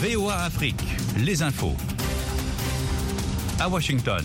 VOA Afrique, les infos. À Washington.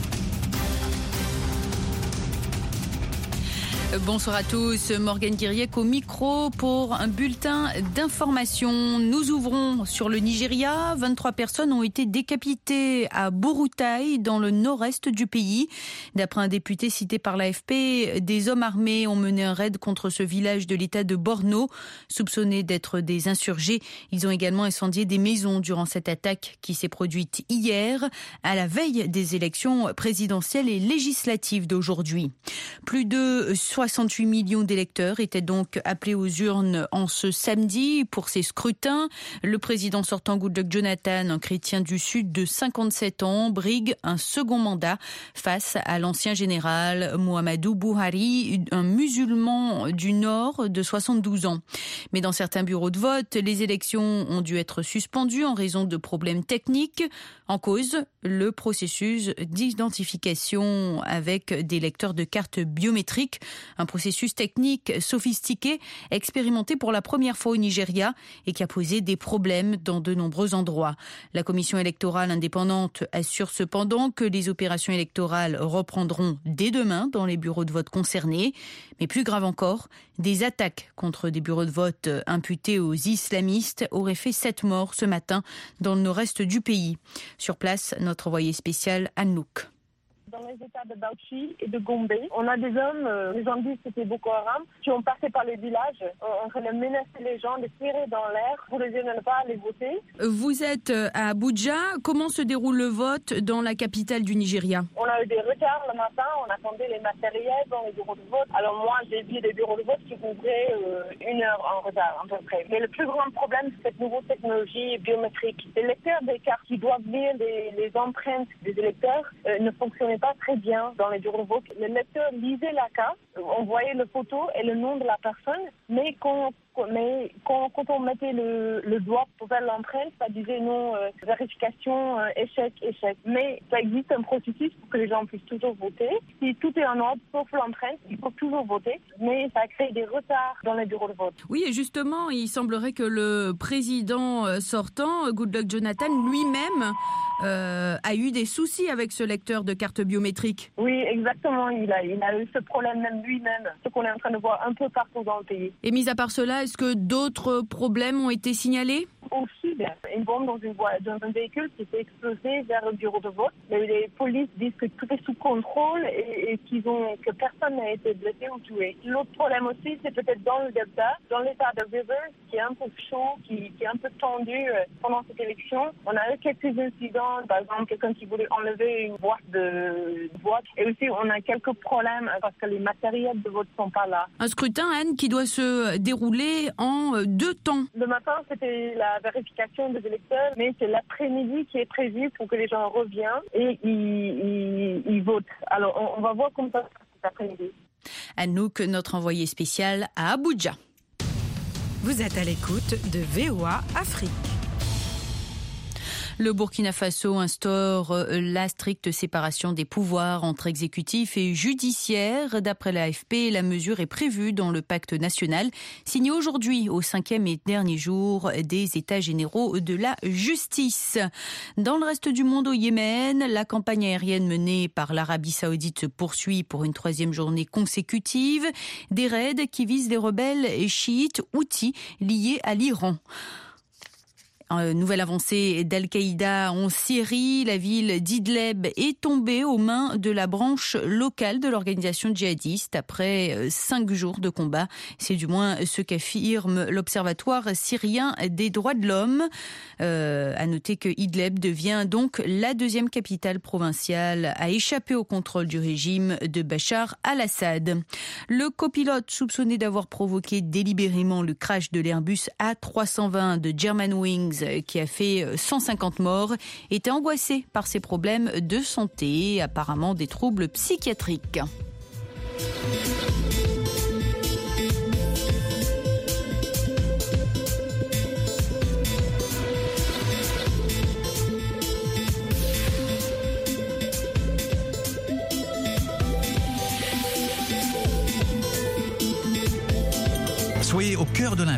Bonsoir à tous, Morgane Guiriec au micro pour un bulletin d'information. Nous ouvrons sur le Nigeria. 23 personnes ont été décapitées à Burutai, dans le nord-est du pays. D'après un député cité par l'AFP, des hommes armés ont mené un raid contre ce village de l'état de Borno. Soupçonnés d'être des insurgés, ils ont également incendié des maisons durant cette attaque qui s'est produite hier, à la veille des élections présidentielles et législatives d'aujourd'hui. Plus de 68 millions d'électeurs étaient donc appelés aux urnes en ce samedi pour ces scrutins. Le président sortant Goodluck Jonathan, un chrétien du Sud de 57 ans, brigue un second mandat face à l'ancien général Muhammadu Buhari, un musulman du Nord de 72 ans. Mais dans certains bureaux de vote, les élections ont dû être suspendues en raison de problèmes techniques. En cause, le processus d'identification avec des lecteurs de cartes biométriques. Un processus technique sophistiqué, expérimenté pour la première fois au Nigeria et qui a posé des problèmes dans de nombreux endroits. La commission électorale indépendante assure cependant que les opérations électorales reprendront dès demain dans les bureaux de vote concernés. Mais plus grave encore, des attaques contre des bureaux de vote imputés aux islamistes auraient fait 7 morts ce matin dans le nord-est du pays. Sur place, notre envoyé spécial Anouk. Dans les états de Bauchi et de Gombe, on a des hommes, les gens disent que c'était Boko Haram, qui ont passé par les villages, en train de menacer les gens, de tirer dans l'air pour les aider à ne pas aller voter. Vous êtes à Abuja. Comment se déroule le vote dans la capitale du Nigeria? On a eu des retards le matin, on attendait les matériels dans les bureaux de vote. Alors moi, j'ai vu des bureaux de vote qui ouvraient 1 heure en retard à peu près. Mais le plus grand problème, c'est cette nouvelle technologie biométrique. Les lecteurs des cartes qui doivent lire les empreintes des électeurs ne fonctionnaient pas très bien dans les bureaux de vote. Le lecteur lisait la carte, on voyait la photo et le nom de la personne, mais quand on mettait le doigt pour faire l'empreinte, ça disait non, vérification, échec. Mais ça existe un processus pour que les gens puissent toujours voter. Si tout est en ordre, sauf l'empreinte, il faut toujours voter. Mais ça crée des retards dans les bureaux de vote. Oui, et justement, il semblerait que le président sortant, Goodluck Jonathan, lui-même, a eu des soucis avec ce lecteur de carte biométrique. Oui, exactement. Il a eu ce problème même lui-même, ce qu'on est en train de voir un peu partout dans le pays. Et mis à part cela, est-ce que d'autres problèmes ont été signalés? Aussi, une bombe dans un véhicule qui s'est explosé vers un bureau de vote. Mais les polices disent que tout est sous contrôle et que personne n'a été blessé ou tué. L'autre problème aussi, c'est peut-être dans le delta, dans l'état de River, qui est un peu chaud, qui est un peu tendu pendant cette élection. On a eu quelques incidents, par exemple quelqu'un qui voulait enlever une boîte de vote. Et aussi, on a quelques problèmes parce que les matériels de vote ne sont pas là. Un scrutin, Anne, qui doit se dérouler en 2 temps. Le matin, c'était la vérification des électeurs, mais c'est l'après-midi qui est prévu pour que les gens reviennent et ils votent. Alors, on va voir comment ça se passe cet après-midi. Anouk, notre envoyé spécial à Abuja. Vous êtes à l'écoute de VOA Afrique. Le Burkina Faso instaure la stricte séparation des pouvoirs entre exécutif et judiciaire. D'après l'AFP, la mesure est prévue dans le pacte national signé aujourd'hui au 5e et dernier jour des États généraux de la justice. Dans le reste du monde, au Yémen, la campagne aérienne menée par l'Arabie Saoudite se poursuit pour une 3e journée consécutive. Des raids qui visent les rebelles chiites houthis liés à l'Iran. Nouvelle avancée d'Al-Qaïda en Syrie. La ville d'Idleb est tombée aux mains de la branche locale de l'organisation djihadiste après 5 jours de combat. C'est du moins ce qu'affirme l'Observatoire syrien des droits de l'homme. À noter que Idleb devient donc la 2e capitale provinciale à échapper au contrôle du régime de Bachar al-Assad. Le copilote soupçonné d'avoir provoqué délibérément le crash de l'Airbus A320 de Germanwings qui a fait 150 morts, était angoissé par ses problèmes de santé et apparemment des troubles psychiatriques. Soyez au cœur de l'info.